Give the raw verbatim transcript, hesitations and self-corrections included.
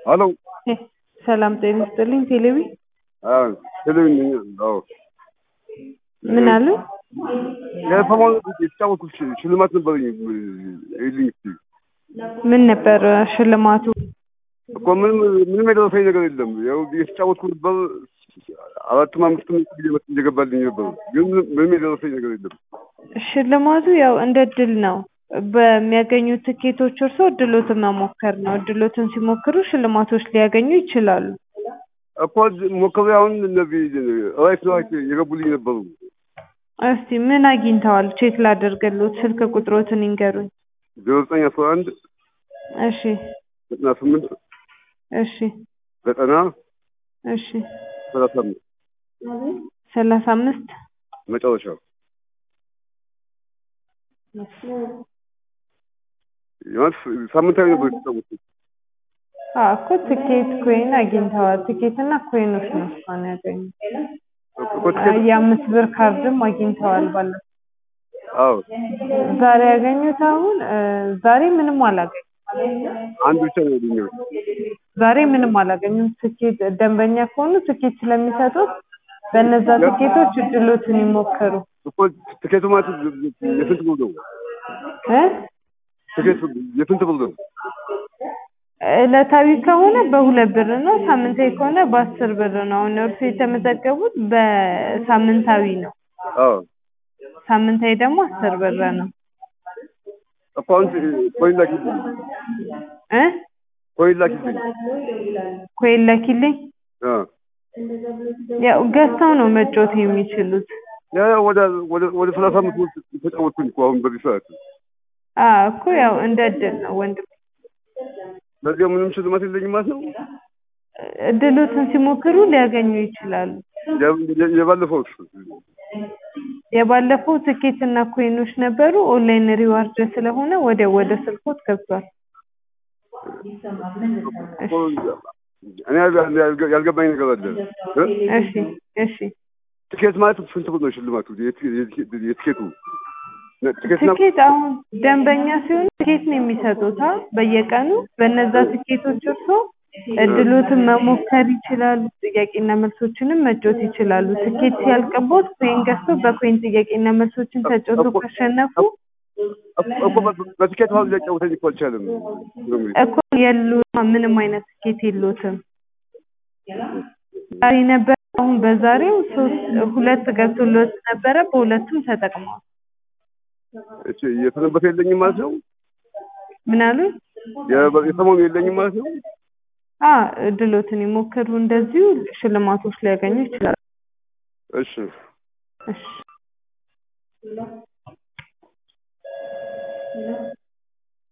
አሎ ሰላም ጤና ይስጥልኝ። ቴሌቪ አዎ ቴሌቪ አዎ ምን አሉ? የሰሞኑ የተጫወትኩት ሽልማት ነበረኝ ይልኝ እስኪ ምን ነበር ሽልማቱ? እኮ ምንም ምንም የደረሰኝ ነገር የለም። ያው የተጫወትኩት ነበር አራትም አምስትም ጊዜ መጥ እየገባልኝ ነበር፣ ግን ምንም የደረሰኝ ነገር የለም። ሽልማቱ ያው እንደ እድል ነው። በሚያገኙት ትኬቶች እርሶ እድሎትን መሞከር ነው። እድሎትን ሲሞክሩ ሽልማቶች ሊያገኙ ይችላሉ። እኮ ሞክሬ አሁን እነዚህ ራይት ራይት የገቡልኝ ነበሩ። እስቲ ምን አግኝተዋል? ቼክ ላደርግልዎት። ስልክ ቁጥሮትን ይንገሩኝ። ዜሮ ዘጠኝ አስራ አንድ እሺ ዘጠና ስምንት እሺ ዘጠና እሺ ሰላሳ አምስት ሰላሳ አምስት መጨረሻው ያስ ሳምንታዊ ነበር የተጫወትኩት። አዎ እኮ ትኬት ኮይን አግኝተዋል። ትኬት እና ኮይኖች ነው እስካሁን ያገኙት። የአምስት ብር ካርድም አግኝተዋል ባለፈው። አዎ ዛሬ ያገኙት አሁን ዛሬ ምንም አላገኙም። አንድ ብቻ ነው ያገኘሁት። ዛሬ ምንም አላገኙም። ትኬት ደንበኛ ከሆኑ ትኬት ስለሚሰጡት በእነዛ ትኬቶች እድሎትን ይሞክሩ። እኮ ትኬቱ ማለት የስንት ብር ነው? እ ትኬቱ የስንት ብር ነው? ዕለታዊ ከሆነ በሁለት ብር ነው። ሳምንታዊ ከሆነ በአስር ብር ነው። አሁን እርሱ የተመዘገቡት በሳምንታዊ ነው። አዎ ሳምንታዊ ደግሞ አስር ብር ነው። አካውንት ኮይን ላኪልኝ እ ኮይን ላኪልኝ ኮይን ላኪልኝ። አ ያው ገዝተው ነው መጫወት የሚችሉት። ያ ወደ ወደ ወደ ሰላሳ አምስት ብር ተጫወትኩኝ እኮ አሁን በዚህ ሰዓት። አዎ እኮ ያው እንደ እድል ነው ወንድም። ለዚህ ምንም ሽልማት የለኝም ማለት ነው። እድሎትን ሲሞክሩ ሊያገኙ ይችላሉ። የባለፈው የባለፈው ትኬት እና ኮይኖች ነበሩ። ኦንላይን ሪዋርድ ስለሆነ ወደ ወደ ስልኮት ገብቷል። እኔ ያልገባኝ ነገር አለ። እሺ እሺ ትኬት ማለት ስንት ብር ነው ሽልማቱ? የትኬቱ ትኬት አሁን ደንበኛ ሲሆን ትኬት ነው የሚሰጡት በየቀኑ። በእነዛ ትኬቶች እርሶ እድሎትን መሞከር ይችላሉ። ጥያቄና መልሶችንም መጫወት ይችላሉ። ትኬት ሲያልቅቦት ኮይን ገዝተው በኮይን ጥያቄና መልሶችን ተጫውተው ካሸነፉ እኮ በትኬት ማለት ሊያጫውተኝ እኮ አልቻለም እኮ የሉም። ምንም አይነት ትኬት የሉትም። ዛሬ ነበር። አሁን በዛሬው ሶስት ሁለት ገብቶሎት ነበረ። በሁለቱም ተጠቅመዋል። እሺ የሰነበተ የለኝም ማለት ነው። ምን አሉ? የሰሞኑ የለኝም ማለት ነው። አ እድሎትን ይሞክሩ። እንደዚሁ ሽልማቶች ሊያገኙ ይችላሉ። እሺ እሺ